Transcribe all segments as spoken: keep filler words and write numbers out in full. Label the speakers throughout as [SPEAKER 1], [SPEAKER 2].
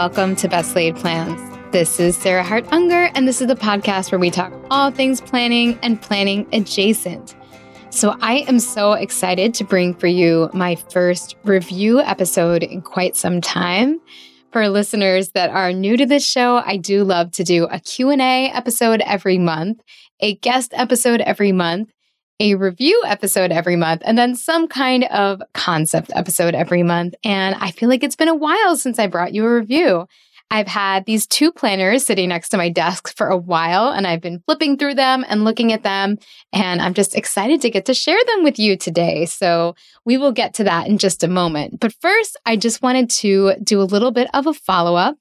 [SPEAKER 1] welcome to Best Laid Plans. This is Sarah Hart Unger, and this is the podcast where we talk all things planning and planning adjacent. So I am so excited to bring for you my first review episode in quite some time. For listeners that are new to this show, I do love to do a Q and A episode every month, a guest episode every month, a review episode every month, and then some kind of concept episode every month. And I feel like it's been a while since I brought you a review. I've had these two planners sitting next to my desk for a while, and I've been flipping through them and looking at them, and I'm just excited to get to share them with you today. So we will get to that in just a moment. But first, I just wanted to do a little bit of a follow-up.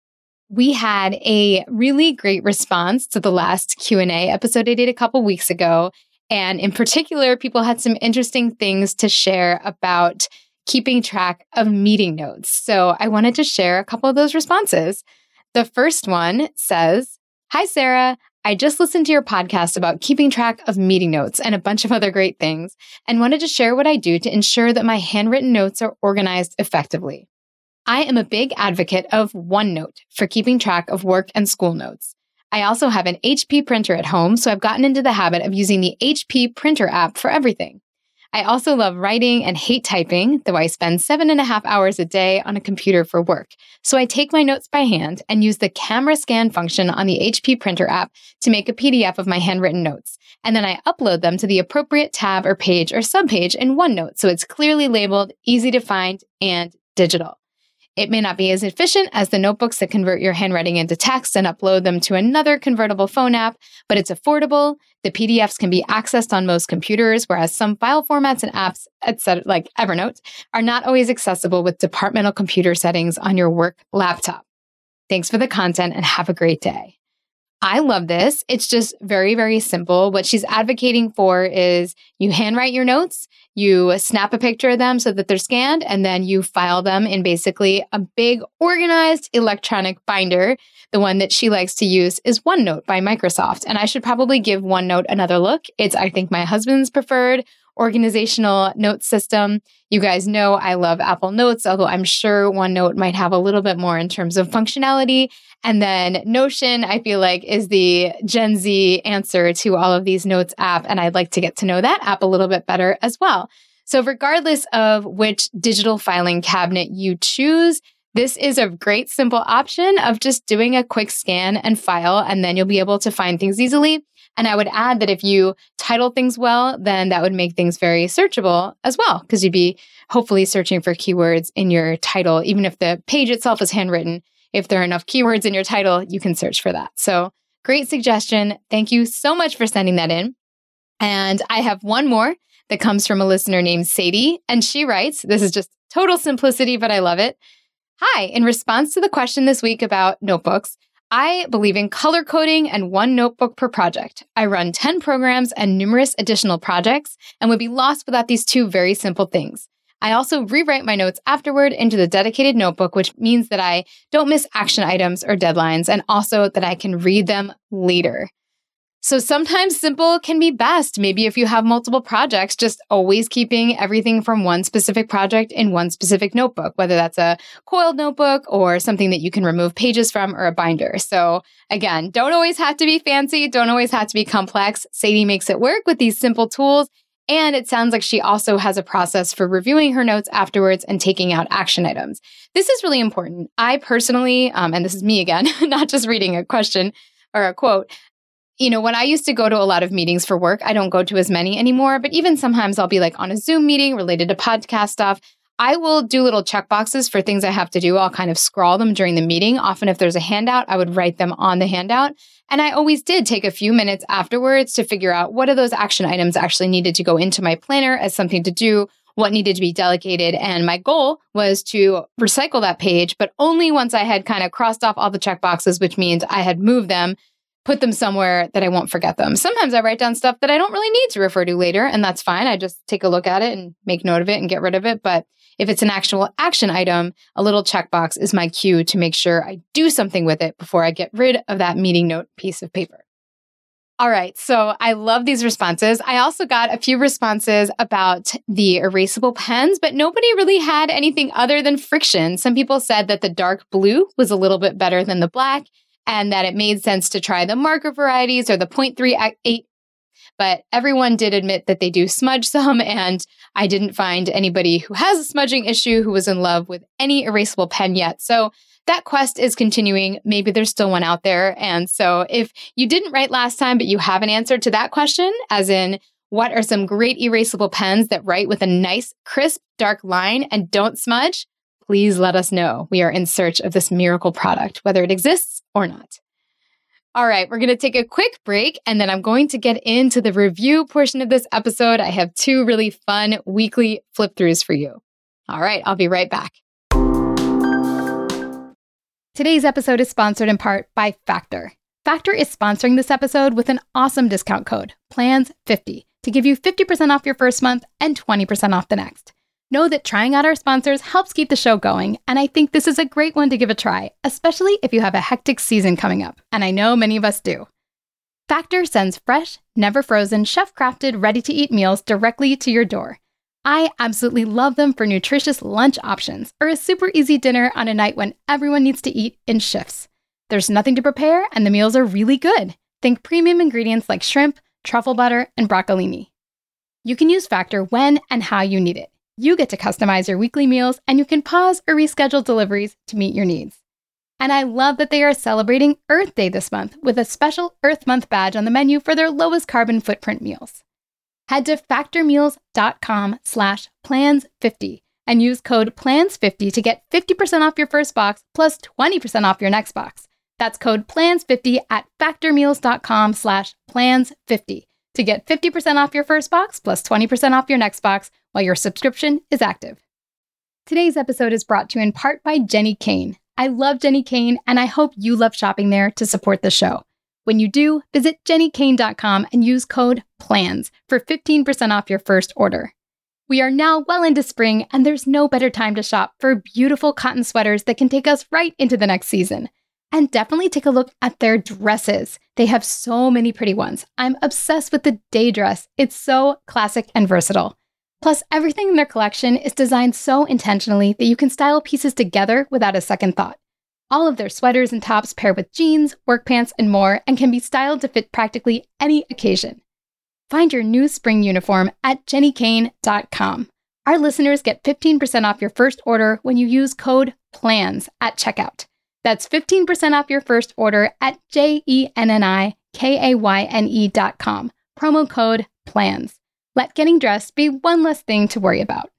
[SPEAKER 1] We had a really great response to the last Q and A episode I did a couple weeks ago. And in particular, people had some interesting things to share about keeping track of meeting notes. So I wanted to share a couple of those responses. The first one says, "Hi, Sarah. I just listened to your podcast about keeping track of meeting notes and a bunch of other great things, and wanted to share what I do to ensure that my handwritten notes are organized effectively. I am a big advocate of OneNote for keeping track of work and school notes. I also have an H P printer at home, so I've gotten into the habit of using the H P printer app for everything. I also love writing and hate typing, though I spend seven and a half hours a day on a computer for work. So I take my notes by hand and use the camera scan function on the H P printer app to make a P D F of my handwritten notes. And then I upload them to the appropriate tab or page or subpage in OneNote, so it's clearly labeled, easy to find, and digital. It may not be as efficient as the notebooks that convert your handwriting into text and upload them to another convertible phone app, but it's affordable. The P D Fs can be accessed on most computers, whereas some file formats and apps, et cetera, like Evernote, are not always accessible with departmental computer settings on your work laptop. Thanks for the content and have a great day." I love this. It's just very, very simple. What she's advocating for is you handwrite your notes, you snap a picture of them so that they're scanned, and then you file them in basically a big organized electronic binder. The one that she likes to use is OneNote by Microsoft. And I should probably give OneNote another look. It's, I think, my husband's preferred organizational note system. You guys know I love Apple Notes, although I'm sure OneNote might have a little bit more in terms of functionality. And then Notion, I feel like, is the Gen Z answer to all of these notes app. And I'd like to get to know that app a little bit better as well. So regardless of which digital filing cabinet you choose, this is a great simple option of just doing a quick scan and file, and then you'll be able to find things easily. And I would add that if you title things well, then that would make things very searchable as well, because you'd be hopefully searching for keywords in your title. Even if the page itself is handwritten, if there are enough keywords in your title, you can search for that. So great suggestion. Thank you so much for sending that in. And I have one more that comes from a listener named Sadie. And she writes, this is just total simplicity, but I love it. "Hi, in response to the question this week about notebooks, I believe in color coding and one notebook per project. I run ten programs and numerous additional projects and would be lost without these two very simple things. I also rewrite my notes afterward into the dedicated notebook, which means that I don't miss action items or deadlines, and also that I can read them later. So sometimes simple can be best. Maybe if you have multiple projects, just always keeping everything from one specific project in one specific notebook, whether that's a coiled notebook or something that you can remove pages from or a binder. So again, don't always have to be fancy. Don't always have to be complex. Sadie makes it work with these simple tools. And it sounds like she also has a process for reviewing her notes afterwards and taking out action items. This is really important. I personally, um, and this is me again, not just reading a question or a quote, you know, when I used to go to a lot of meetings for work, I don't go to as many anymore, but even sometimes I'll be like on a Zoom meeting related to podcast stuff. I will do little checkboxes for things I have to do. I'll kind of scrawl them during the meeting. Often if there's a handout, I would write them on the handout. And I always did take a few minutes afterwards to figure out what of those action items actually needed to go into my planner as something to do, what needed to be delegated. And my goal was to recycle that page, but only once I had kind of crossed off all the checkboxes, which means I had moved them, put them somewhere that I won't forget them. Sometimes I write down stuff that I don't really need to refer to later, and that's fine. I just take a look at it and make note of it and get rid of it. But if it's an actual action item, a little checkbox is my cue to make sure I do something with it before I get rid of that meeting note piece of paper. All right. So I love these responses. I also got a few responses about the erasable pens, but nobody really had anything other than friction. Some people said that the dark blue was a little bit better than the black and that it made sense to try the marker varieties or the point three eight. But everyone did admit that they do smudge some, and I didn't find anybody who has a smudging issue who was in love with any erasable pen yet. So that quest is continuing. Maybe there's still one out there. And so if you didn't write last time, but you have an answer to that question, as in, what are some great erasable pens that write with a nice, crisp, dark line and don't smudge? Please let us know. We are in search of this miracle product, whether it exists or not. All right, we're going to take a quick break, and then I'm going to get into the review portion of this episode. I have two really fun weekly flip-throughs for you. All right, I'll be right back. Today's episode is sponsored in part by Factor. Factor is sponsoring this episode with an awesome discount code, plans fifty, to give you fifty percent off your first month and twenty percent off the next. Know that trying out our sponsors helps keep the show going, and I think this is a great one to give a try, especially if you have a hectic season coming up, and I know many of us do. Factor sends fresh, never frozen, chef-crafted, ready-to-eat meals directly to your door. I absolutely love them for nutritious lunch options or a super easy dinner on a night when everyone needs to eat in shifts. There's nothing to prepare, and the meals are really good. Think premium ingredients like shrimp, truffle butter, and broccolini. You can use Factor when and how you need it. You get to customize your weekly meals, and you can pause or reschedule deliveries to meet your needs. And I love that they are celebrating Earth Day this month with a special Earth Month badge on the menu for their lowest carbon footprint meals. Head to factormeals.com slash plans50 and use code plans fifty to get fifty percent off your first box plus twenty percent off your next box. That's code plans fifty at factormeals.com slash plans50 to get fifty percent off your first box plus twenty percent off your next box while your subscription is active. Today's episode is brought to you in part by Jenni Kayne. I love Jenni Kayne, and I hope you love shopping there to support the show. When you do, visit jenni kayne dot com and use code PLANS for fifteen percent off your first order. We are now well into spring, and there's no better time to shop for beautiful cotton sweaters that can take us right into the next season. And definitely take a look at their dresses. They have so many pretty ones. I'm obsessed with the day dress. It's so classic and versatile. Plus, everything in their collection is designed so intentionally that you can style pieces together without a second thought. All of their sweaters and tops pair with jeans, work pants, and more, and can be styled to fit practically any occasion. Find your new spring uniform at jenni kayne dot com. Our listeners get fifteen percent off your first order when you use code PLANS at checkout. That's fifteen percent off your first order at jenni kayne dot com. Promo code PLANS. Let getting dressed be one less thing to worry about.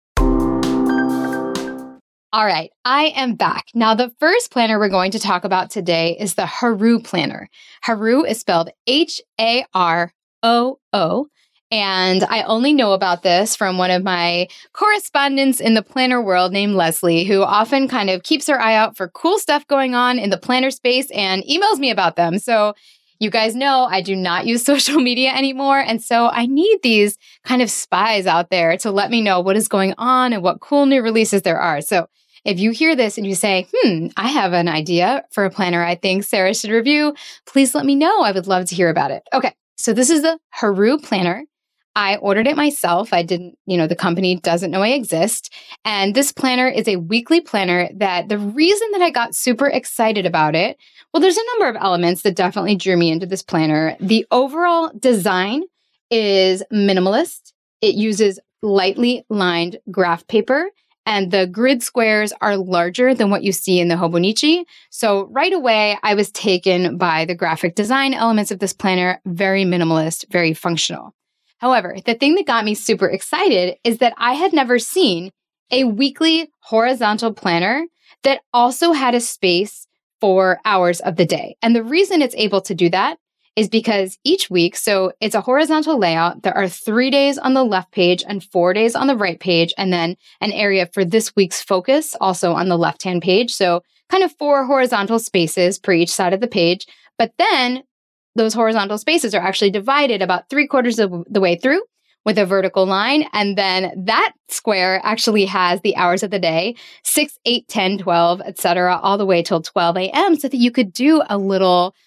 [SPEAKER 1] All right, I am back. Now, the first planner we're going to talk about today is the Haru planner. Haru is spelled H A R O O, and I only know about this from one of my correspondents in the planner world named Leslie, who often kind of keeps her eye out for cool stuff going on in the planner space and emails me about them. So you guys know I do not use social media anymore, and so I need these kind of spies out there to let me know what is going on and what cool new releases there are. So if you hear this and you say, hmm, I have an idea for a planner I think Sarah should review, please let me know. I would love to hear about it. Okay, so this is the Haru planner. I ordered it myself. I didn't, you know, the company doesn't know I exist. And this planner is a weekly planner that the reason that I got super excited about it, well, there's a number of elements that definitely drew me into this planner. The overall design is minimalist. It uses lightly lined graph paper, and the grid squares are larger than what you see in the Hobonichi. So right away, I was taken by the graphic design elements of this planner, very minimalist, very functional. However, the thing that got me super excited is that I had never seen a weekly horizontal planner that also had a space for hours of the day. And the reason it's able to do that is because each week, so it's a horizontal layout, there are three days on the left page and four days on the right page, and then an area for this week's focus also on the left-hand page. So kind of four horizontal spaces per each side of the page. But then those horizontal spaces are actually divided about three quarters of the way through with a vertical line. And then that square actually has the hours of the day, six, eight, ten, twelve, et cetera, all the way till twelve a.m. so that you could do a little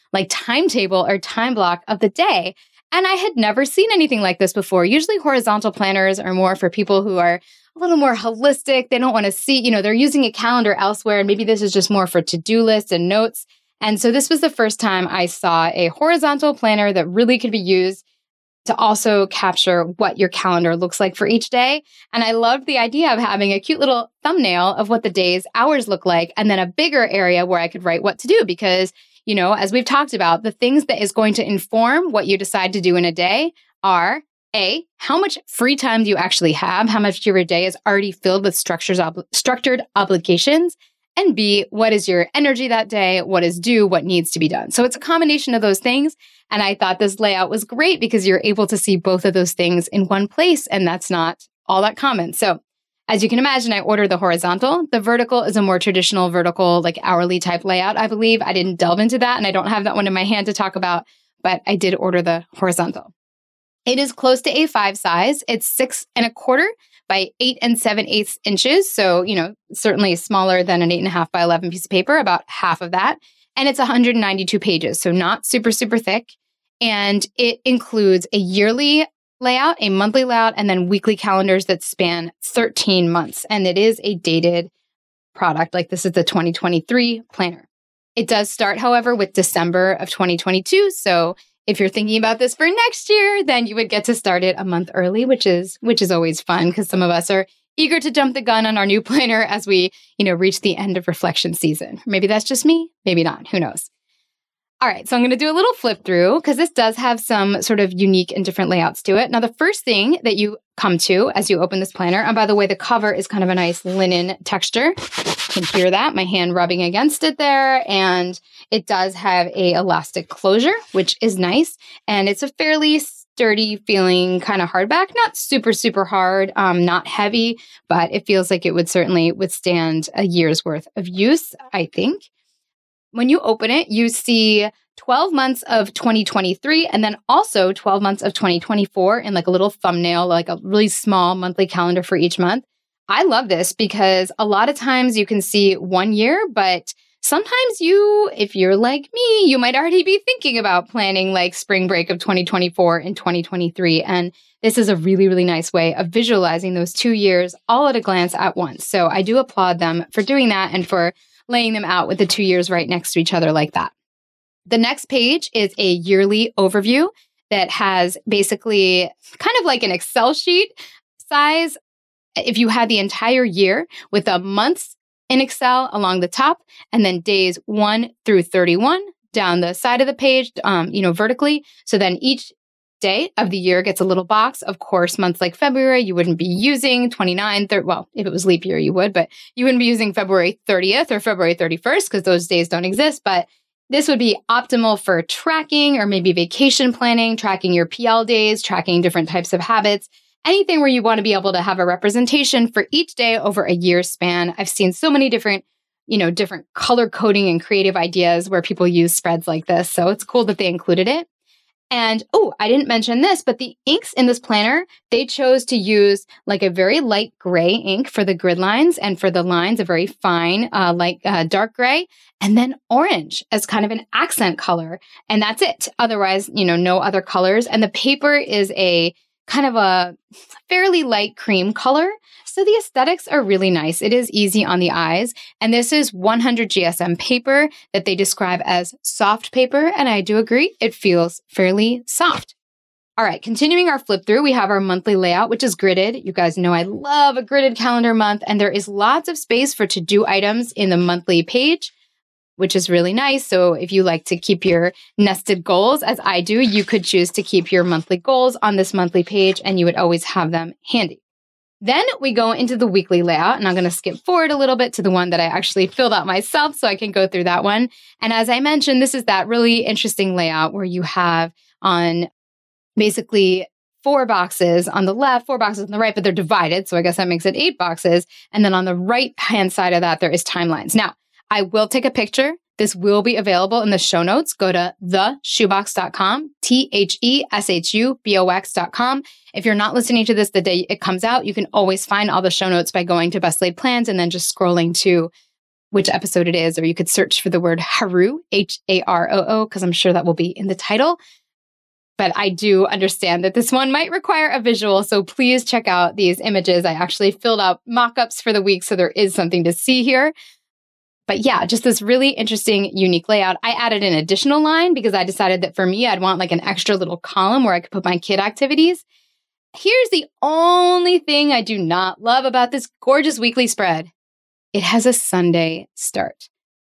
[SPEAKER 1] like timetable or time block of the day. And I had never seen anything like this before. Usually horizontal planners are more for people who are a little more holistic. They don't want to see, you know, they're using a calendar elsewhere. And maybe this is just more for to-do lists and notes. And so this was the first time I saw a horizontal planner that really could be used to also capture what your calendar looks like for each day. And I loved the idea of having a cute little thumbnail of what the day's hours look like, and then a bigger area where I could write what to do. Because, you know, as we've talked about, the things that is going to inform what you decide to do in a day are A, how much free time do you actually have? How much of your day is already filled with structures, ob- structured obligations? And B, what is your energy that day? What is due? What needs to be done? So it's a combination of those things. And I thought this layout was great because you're able to see both of those things in one place. And that's not all that common. So as you can imagine, I ordered the horizontal. The vertical is a more traditional vertical, like hourly type layout, I believe. I didn't delve into that, and I don't have that one in my hand to talk about, but I did order the horizontal. It is close to A five size. It's six and a quarter by eight and seven eighths inches. So, you know, certainly smaller than an eight and a half by eleven piece of paper, about half of that. And it's one hundred ninety-two pages, so not super, super thick. And it includes a yearly layout, a monthly layout, and then weekly calendars that span thirteen months. And it is a dated product. Like this is the twenty twenty-three planner. It does start, however, with December of twenty twenty-two. So if you're thinking about this for next year, then you would get to start it a month early, which is which is always fun because some of us are eager to jump the gun on our new planner as we, you know, reach the end of reflection season. Maybe that's just me, maybe not, who knows? All right, so I'm going to do a little flip through because this does have some sort of unique and different layouts to it. Now, the first thing that you come to as you open this planner, and by the way, the cover is kind of a nice linen texture. You can hear that, my hand rubbing against it there. And it does have a elastic closure, which is nice. And it's a fairly sturdy feeling kind of hardback, not super, super hard, um, not heavy, but it feels like it would certainly withstand a year's worth of use, I think. When you open it, you see twelve months of twenty twenty-three and then also twelve months of twenty twenty-four in like a little thumbnail, like a really small monthly calendar for each month. I love this because a lot of times you can see one year, but sometimes you, if you're like me, you might already be thinking about planning like spring break of twenty twenty-four and twenty twenty-three. And this is a really, really nice way of visualizing those two years all at a glance at once. So I do applaud them for doing that and for laying them out with the two years right next to each other like that. The next page is a yearly overview that has basically kind of like an Excel sheet size. If you had the entire year with the months in Excel along the top and then days one through thirty-one down the side of the page, um, you know, vertically. So then each day of the year gets a little box. Of course, months like February, you wouldn't be using twenty-nine, thirty, well, if it was leap year, you would, but you wouldn't be using February thirtieth or February thirty-first because those days don't exist. But this would be optimal for tracking or maybe vacation planning, tracking your P L days, tracking different types of habits, anything where you want to be able to have a representation for each day over a year span. I've seen so many different, you know, different color coding and creative ideas where people use spreads like this. So it's cool that they included it. And, oh, I didn't mention this, but the inks in this planner, they chose to use like a very light gray ink for the grid lines and for the lines, a very fine, uh, light, uh, dark gray, and then orange as kind of an accent color. And that's it. Otherwise, you know, no other colors. And the paper is a kind of a fairly light cream color. So the aesthetics are really nice. It is easy on the eyes. And this is one hundred G S M paper that they describe as soft paper. And I do agree, it feels fairly soft. All right, continuing our flip through, we have our monthly layout, which is gridded. You guys know I love a gridded calendar month. And there is lots of space for to-do items in the monthly page, which is really nice. So if you like to keep your nested goals, as I do, you could choose to keep your monthly goals on this monthly page and you would always have them handy. Then we go into the weekly layout, and I'm going to skip forward a little bit to the one that I actually filled out myself so I can go through that one. And as I mentioned, this is that really interesting layout where you have on basically four boxes on the left, four boxes on the right, but they're divided. So I guess that makes it eight boxes. And then on the right-hand side of that, there is timelines. Now, I will take a picture. This will be available in the show notes. Go to the shoebox dot com, T H E S H U B O X dot com. If you're not listening to this the day it comes out, you can always find all the show notes by going to Best Laid Plans and then just scrolling to which episode it is, or you could search for the word Haroo, H A R O O, because I'm sure that will be in the title. But I do understand that this one might require a visual, so please check out these images. I actually filled out mock-ups for the week, so there is something to see here. But yeah, just this really interesting, unique layout. I added an additional line because I decided that for me, I'd want like an extra little column where I could put my kid activities. Here's the only thing I do not love about this gorgeous weekly spread. It has a Sunday start.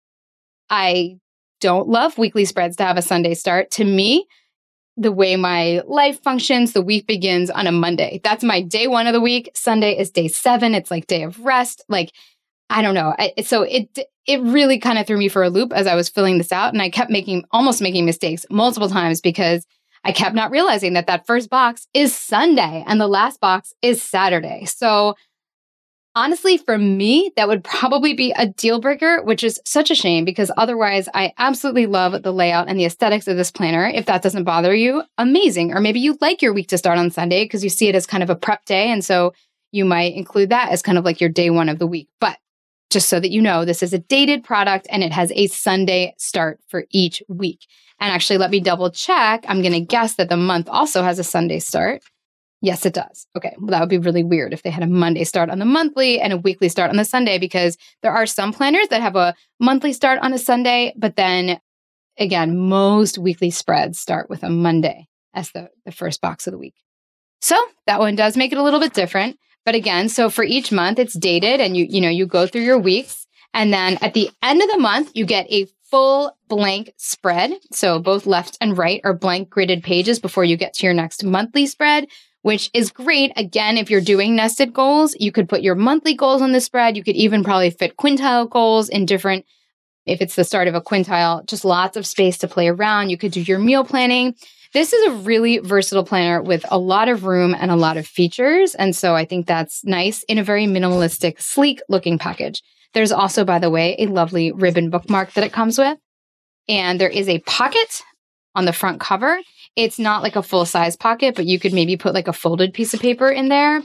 [SPEAKER 1] I don't love weekly spreads to have a Sunday start. To me, the way my life functions, the week begins on a Monday. That's my day one of the week. Sunday is day seven. It's like day of rest. Like, I don't know. I, so it it really kind of threw me for a loop as I was filling this out. And I kept making, almost making mistakes multiple times because I kept not realizing that that first box is Sunday and the last box is Saturday. So honestly, for me, that would probably be a deal breaker, which is such a shame because otherwise I absolutely love the layout and the aesthetics of this planner. If that doesn't bother you, amazing. Or maybe you like your week to start on Sunday because you see it as kind of a prep day. And so you might include that as kind of like your day one of the week. But just so that you know, this is a dated product and it has a Sunday start for each week. And actually, let me double check. I'm going to guess that the month also has a Sunday start. Yes, it does. Okay. Well, that would be really weird if they had a Monday start on the monthly and a weekly start on the Sunday, because there are some planners that have a monthly start on a Sunday, but then again, most weekly spreads start with a Monday as the, the first box of the week. So that one does make it a little bit different. But again, so for each month, it's dated and you, you know, you go through your weeks. And then at the end of the month, you get a full blank spread. So both left and right are blank gridded pages before you get to your next monthly spread, which is great. Again, if you're doing nested goals, you could put your monthly goals on the spread. You could even probably fit quintile goals in different, if it's the start of a quintile, just lots of space to play around. You could do your meal planning. This is a really versatile planner with a lot of room and a lot of features. And so I think that's nice in a very minimalistic, sleek looking package. There's also, by the way, a lovely ribbon bookmark that it comes with. And there is a pocket on the front cover. It's not like a full-size pocket, but you could maybe put like a folded piece of paper in there.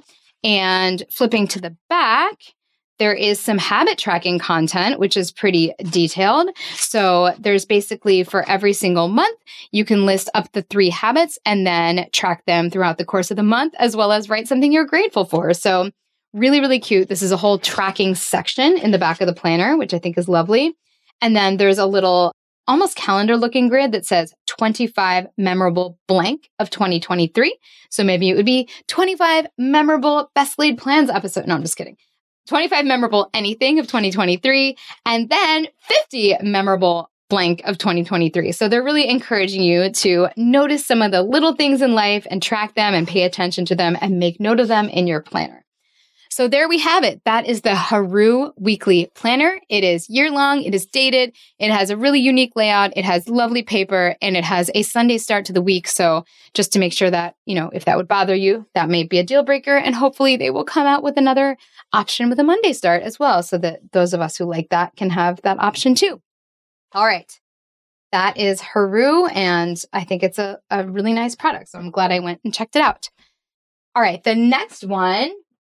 [SPEAKER 1] And flipping to the back, there is some habit tracking content, which is pretty detailed. So there's basically for every single month, you can list up the three habits and then track them throughout the course of the month, as well as write something you're grateful for. So really, really cute. This is a whole tracking section in the back of the planner, which I think is lovely. And then there's a little almost calendar looking grid that says twenty-five memorable blank of twenty twenty-three. So maybe it would be twenty-five memorable best laid plans episode. No, I'm just kidding. twenty-five memorable anything of twenty twenty-three, and then fifty memorable blank of twenty twenty-three. So they're really encouraging you to notice some of the little things in life and track them and pay attention to them and make note of them in your planner. So there we have it. That is the Haroo Weekly Planner. It is year-long. It is dated. It has a really unique layout. It has lovely paper, and it has a Sunday start to the week. So just to make sure that, you know, if that would bother you, that may be a deal breaker. And hopefully they will come out with another option with a Monday start as well, so that those of us who like that can have that option too. All right. That is Haroo, and I think it's a, a really nice product. So I'm glad I went and checked it out. All right. The next one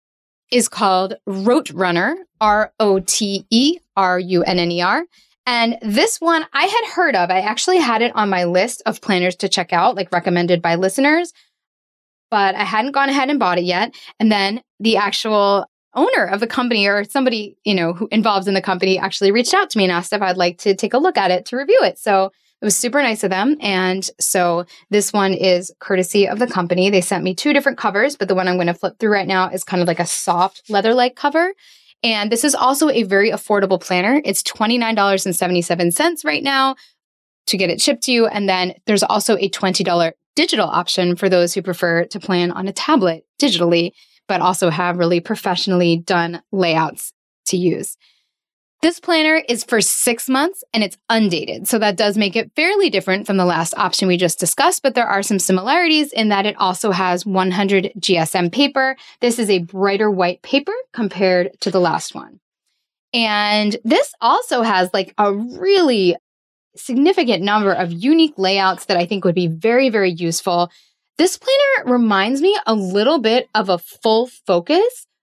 [SPEAKER 1] is called Rote Runner, R O T E R U N N E R. And this one I had heard of. I actually had it on my list of planners to check out, like recommended by listeners, but I hadn't gone ahead and bought it yet. And then the actual owner of the company, or somebody, you know, who involved in the company, actually reached out to me and asked if I'd like to take a look at it to review it. So it was super nice of them. And so this one is courtesy of the company. They sent me two different covers, but the one I'm going to flip through right now is kind of like a soft leather-like cover. And this is also a very affordable planner. It's twenty-nine dollars and seventy-seven cents right now to get it shipped to you. And then there's also a twenty dollars digital option for those who prefer to plan on a tablet digitally, but also have really professionally done layouts to use. This planner is for six months and it's undated. So that does make it fairly different from the last option we just discussed, but there are some similarities in that it also has one hundred G S M paper. This is a brighter white paper compared to the last one. And this also has like a really significant number of unique layouts that I think would be very, very useful. This planner reminds me a little bit of a Full Focus,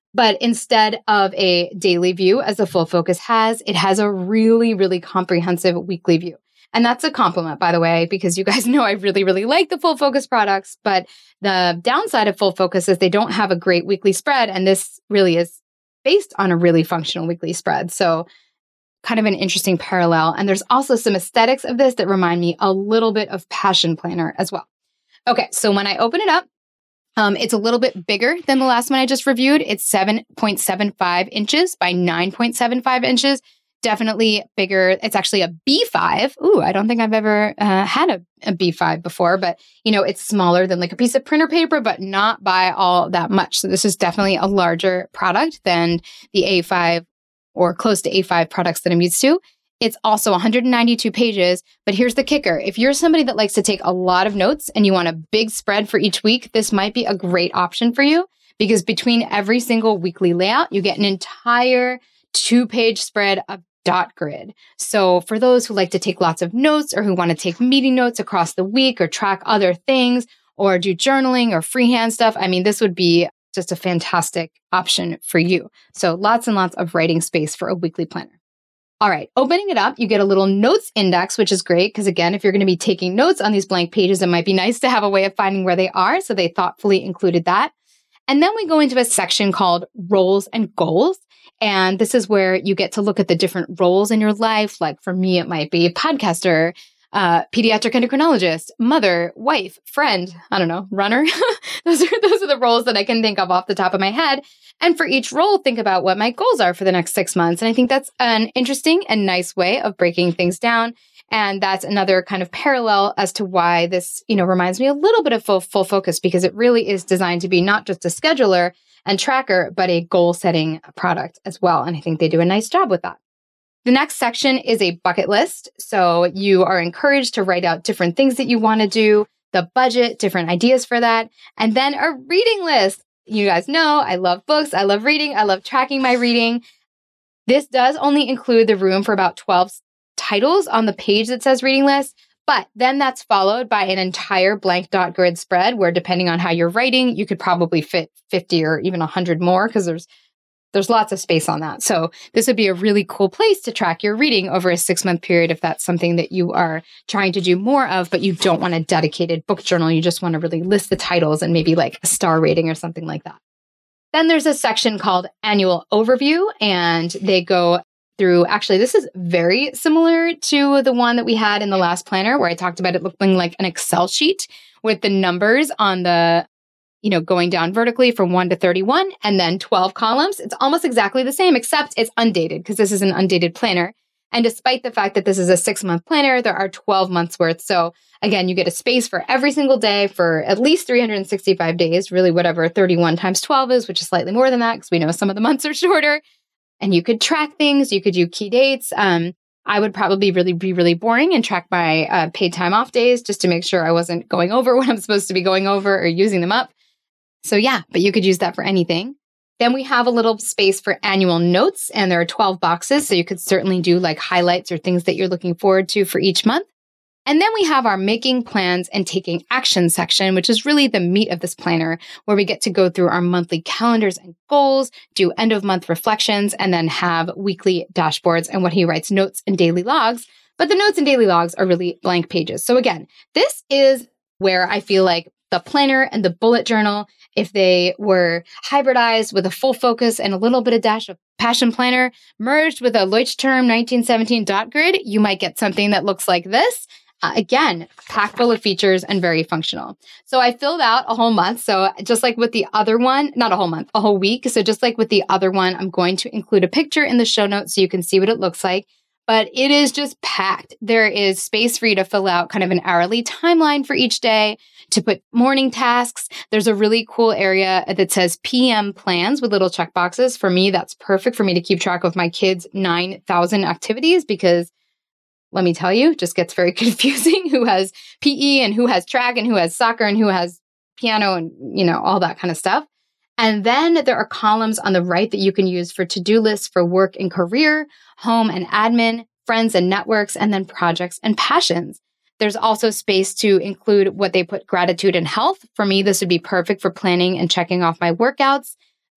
[SPEAKER 1] But instead of a daily view, as the Full Focus has, it has a really, really comprehensive weekly view. And that's a compliment, by the way, because you guys know I really, really like the Full Focus products. But the downside of Full Focus is they don't have a great weekly spread. And this really is based on a really functional weekly spread. So kind of an interesting parallel. And there's also some aesthetics of this that remind me a little bit of Passion Planner as well. Okay, so when I open it up, um, it's a little bit bigger than the last one I just reviewed. It's seven point seven five inches by nine point seven five inches. Definitely bigger. It's actually a B five. Ooh, I don't think I've ever uh, had a, a B five before, but you know, it's smaller than like a piece of printer paper, but not by all that much. So this is definitely a larger product than the A five or close to A five products that I'm used to. It's also one hundred ninety-two pages, but here's the kicker. If you're somebody that likes to take a lot of notes and you want a big spread for each week, this might be a great option for you because between every single weekly layout, you get an entire two-page spread of dot grid. So for those who like to take lots of notes or who want to take meeting notes across the week or track other things or do journaling or freehand stuff, I mean, this would be just a fantastic option for you. So lots and lots of writing space for a weekly planner. All right, opening it up, you get a little notes index, which is great because again, if you're going to be taking notes on these blank pages, it might be nice to have a way of finding where they are. So they thoughtfully included that. And then we go into a section called roles and goals. And this is where you get to look at the different roles in your life. Like for me, it might be podcaster, uh, pediatric endocrinologist, mother, wife, friend, I don't know, runner. those are those are the roles that I can think of off the top of my head. And for each role, think about what my goals are for the next six months. And I think that's an interesting and nice way of breaking things down. And that's another kind of parallel as to why this, you know, reminds me a little bit of full, full focus, because it really is designed to be not just a scheduler and tracker, but a goal setting product as well. And I think they do a nice job with that. The next section is a bucket list. So you are encouraged to write out different things that you want to do, the budget, different ideas for that, and then a reading list. You guys know I love books. I love reading. I love tracking my reading. This does only include the room for about twelve titles on the page that says reading list. But then that's followed by an entire blank dot grid spread where depending on how you're writing, you could probably fit fifty or even one hundred more because there's there's lots of space on that. So this would be a really cool place to track your reading over a six month period if that's something that you are trying to do more of, but you don't want a dedicated book journal. You just want to really list the titles and maybe like a star rating or something like that. Then there's a section called Annual Overview, and they go through, actually, this is very similar to the one that we had in the last planner where I talked about it looking like an Excel sheet with the numbers on the, you know, going down vertically from one to thirty-one and then twelve columns. It's almost exactly the same, except it's undated because this is an undated planner. And despite the fact that this is a six month planner, there are twelve months worth. So again, you get a space for every single day for at least three hundred sixty-five days, really whatever thirty-one times twelve is, which is slightly more than that because we know some of the months are shorter. And you could track things, you could do key dates. Um, I would probably really be really boring and track my uh, paid time off days just to make sure I wasn't going over what I'm supposed to be going over or using them up. So yeah, but you could use that for anything. Then we have a little space for annual notes, and there are twelve boxes. So you could certainly do like highlights or things that you're looking forward to for each month. And then we have our making plans and taking action section, which is really the meat of this planner, where we get to go through our monthly calendars and goals, do end of month reflections, and then have weekly dashboards and what he writes notes and daily logs. But the notes and daily logs are really blank pages. So again, this is where I feel like the planner and the bullet journal, if they were hybridized with a full focus and a little bit of dash of Passion Planner merged with a Leuchtturm nineteen seventeen dot grid, you might get something that looks like this. Uh, again, packed full of features and very functional. So I filled out a whole month. So just like with the other one, not a whole month, a whole week. So just like with the other one, I'm going to include a picture in the show notes so you can see what it looks like. But it is just packed. There is space for you to fill out kind of an hourly timeline for each day, to put morning tasks. There's a really cool area that says P M plans with little check boxes. For me, that's perfect for me to keep track of my kids' nine thousand activities because let me tell you, it just gets very confusing who has P E and who has track and who has soccer and who has piano and, you know, all that kind of stuff. And then there are columns on the right that you can use for to-do lists for work and career, home and admin, friends and networks, and then projects and passions. There's also space to include what they put gratitude and health. For me, this would be perfect for planning and checking off my workouts.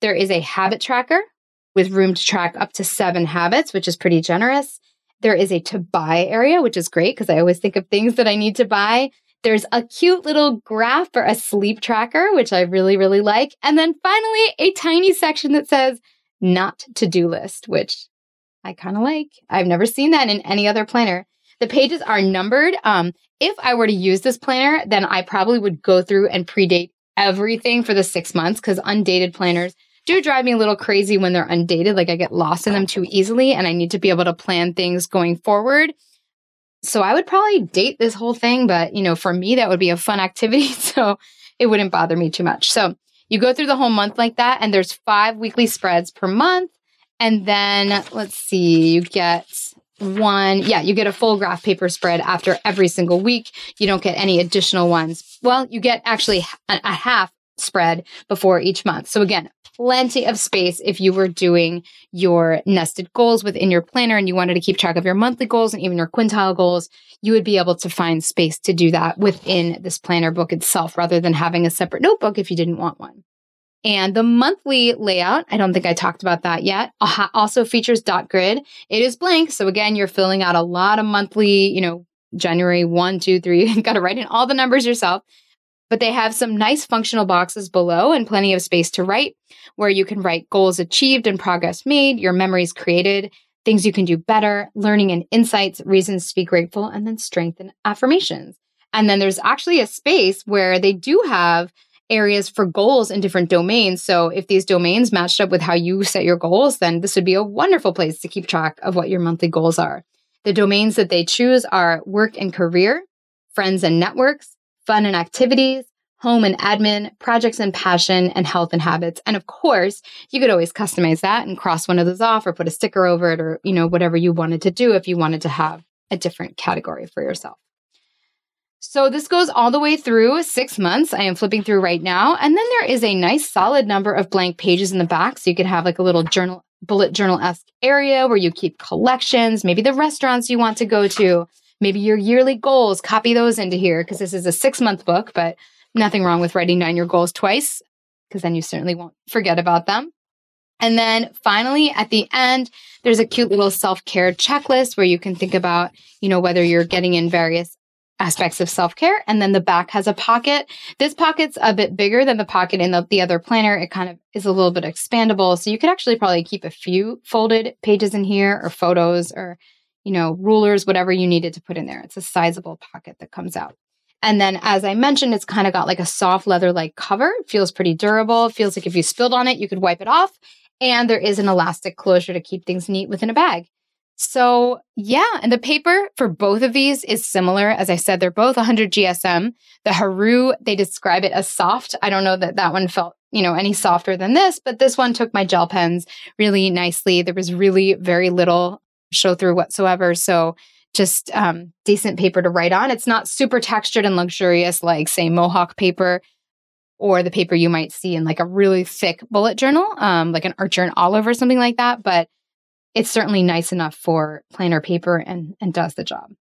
[SPEAKER 1] There is a habit tracker with room to track up to seven habits, which is pretty generous. There is a to buy area, which is great because I always think of things that I need to buy. There's a cute little graph for a sleep tracker, which I really, really like. And then finally, a tiny section that says not to-do list, which I kind of like. I've never seen that in any other planner. The pages are numbered. Um, if I were to use this planner, then I probably would go through and predate everything for the six months because undated planners do drive me a little crazy when they're undated. Like I get lost in them too easily and I need to be able to plan things going forward. So I would probably date this whole thing, but you know, for me, that would be a fun activity. So it wouldn't bother me too much. So you go through the whole month like that and there's five weekly spreads per month. And then let's see, you get one, yeah, you get a full graph paper spread after every single week. You don't get any additional ones. Well, you get actually a, a half spread before each month. So again, plenty of space if you were doing your nested goals within your planner and you wanted to keep track of your monthly goals and even your quintile goals, you would be able to find space to do that within this planner book itself rather than having a separate notebook if you didn't want one. And the monthly layout, I don't think I talked about that yet, also features dot grid. It is blank. So again, you're filling out a lot of monthly, you know, January one, two, three, you got to write in all the numbers yourself. But they have some nice functional boxes below and plenty of space to write where you can write goals achieved and progress made, your memories created, things you can do better, learning and insights, reasons to be grateful, and then strength and affirmations. And then there's actually a space where they do have areas for goals in different domains. So if these domains matched up with how you set your goals, then this would be a wonderful place to keep track of what your monthly goals are. The domains that they choose are work and career, friends and networks, fun and activities, home and admin, projects and passion, and health and habits. And of course, you could always customize that and cross one of those off or put a sticker over it or, you know, whatever you wanted to do if you wanted to have a different category for yourself. So this goes all the way through six months. I am flipping through right now. And then there is a nice solid number of blank pages in the back. So you could have like a little journal, bullet journal-esque area where you keep collections, maybe the restaurants you want to go to, maybe your yearly goals, copy those into here because this is a six month book, but nothing wrong with writing down your goals twice because then you certainly won't forget about them. And then finally, at the end, there's a cute little self-care checklist where you can think about, you know, whether you're getting in various aspects of self-care. And then the back has a pocket. This pocket's a bit bigger than the pocket in the, the other planner. It kind of is a little bit expandable. So you could actually probably keep a few folded pages in here or photos or, you know, rulers, whatever you needed to put in there. It's a sizable pocket that comes out. And then, as I mentioned, it's kind of got like a soft leather-like cover. It feels pretty durable. It feels like if you spilled on it, you could wipe it off. And there is an elastic closure to keep things neat within a bag. So yeah, and the paper for both of these is similar. As I said, they're both one hundred G S M. The Haru, they describe it as soft. I don't know that that one felt, you know, any softer than this, but this one took my gel pens really nicely. There was really very little show through whatsoever. So just um, decent paper to write on. It's not super textured and luxurious like, say, Mohawk paper or the paper you might see in like a really thick bullet journal, um, like an Archer and Olive or something like that. But it's certainly nice enough for planner paper and, and does the job.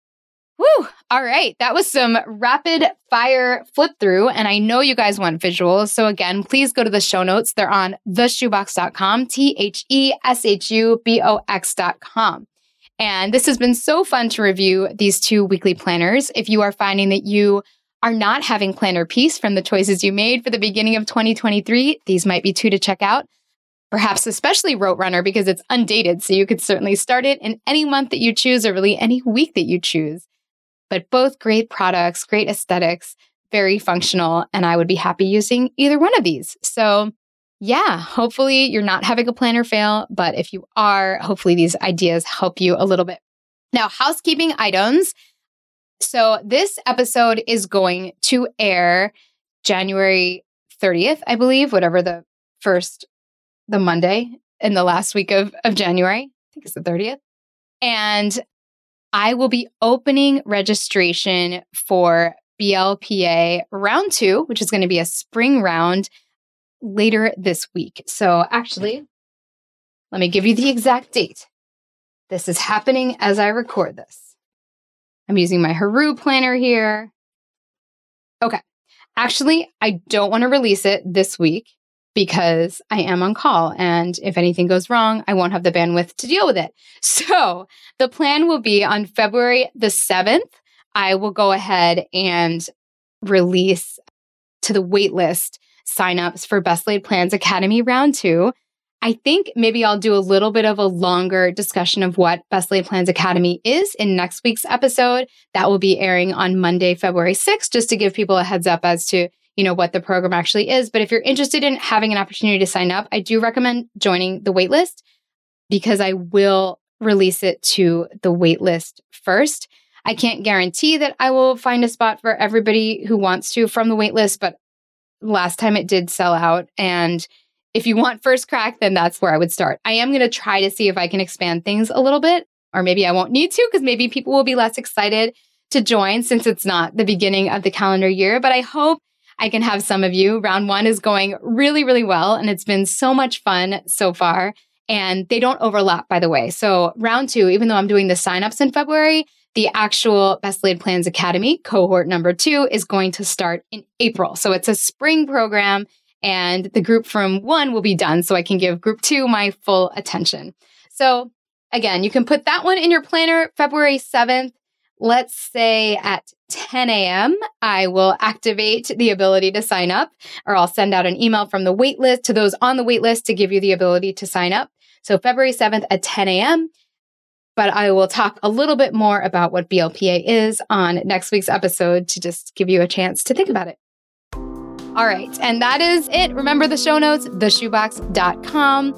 [SPEAKER 1] Woo! All right. That was some rapid fire flip through. And I know you guys want visuals. So again, please go to the show notes. They're on the shoebox dot com, T H E S H U B O X dot com. And this has been so fun to review these two weekly planners. If you are finding that you are not having planner peace from the choices you made for the beginning of twenty twenty-three, these might be two to check out. Perhaps especially Rote Runner because it's undated, so you could certainly start it in any month that you choose or really any week that you choose. But both great products, great aesthetics, very functional, and I would be happy using either one of these. So yeah, hopefully you're not having a planner fail, but if you are, hopefully these ideas help you a little bit. Now, housekeeping items. So this episode is going to air January thirtieth, I believe, whatever the first the Monday in the last week of, of January. I think it's the thirtieth. And I will be opening registration for B L P A round two, which is going to be a spring round later this week. So actually, let me give you the exact date. This is happening as I record this. I'm using my Haru planner here. Okay. Actually, I don't want to release it this week because I am on call. And if anything goes wrong, I won't have the bandwidth to deal with it. So the plan will be on February the seventh, I will go ahead and release to the waitlist signups for Best Laid Plans Academy Round two. I think maybe I'll do a little bit of a longer discussion of what Best Laid Plans Academy is in next week's episode. That will be airing on Monday, February sixth, just to give people a heads up as to, you know, what the program actually is. But if you're interested in having an opportunity to sign up, I do recommend joining the waitlist because I will release it to the waitlist first. I can't guarantee that I will find a spot for everybody who wants to from the waitlist, but last time it did sell out. And if you want first crack, then that's where I would start. I am going to try to see if I can expand things a little bit, or maybe I won't need to because maybe people will be less excited to join since it's not the beginning of the calendar year. But I hope I can have some of you. Round one is going really, really well, and it's been so much fun so far. And they don't overlap, by the way. So round two, even though I'm doing the signups in February, the actual Best Laid Plans Academy cohort number two is going to start in April. So it's a spring program, and the group from one will be done so I can give group two my full attention. So again, you can put that one in your planner, February seventh. Let's say at ten a.m., I will activate the ability to sign up, or I'll send out an email from the waitlist to those on the waitlist to give you the ability to sign up. So February seventh at ten a.m., but I will talk a little bit more about what B L P A is on next week's episode to just give you a chance to think about it. All right, and that is it. Remember the show notes, the shoebox dot com.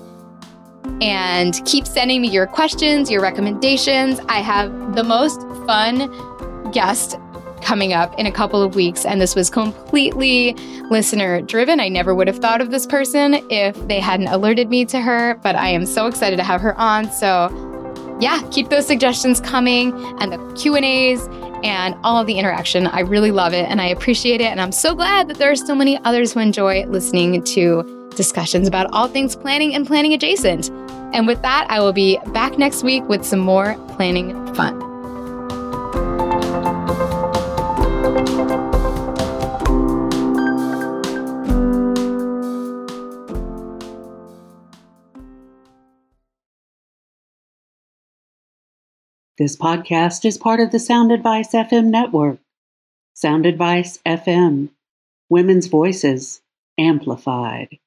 [SPEAKER 1] And keep sending me your questions, your recommendations. I have the most fun guest coming up in a couple of weeks, and this was completely listener driven. I never would have thought of this person if they hadn't alerted me to her, but I am so excited to have her on. So yeah, keep those suggestions coming and the Q and A's and all of the interaction. I really love it and I appreciate it. And I'm so glad that there are so many others who enjoy listening to discussions about all things planning and planning adjacent. And with that, I will be back next week with some more planning fun.
[SPEAKER 2] This podcast is part of the Sound Advice F M network. Sound Advice F M. Women's voices amplified.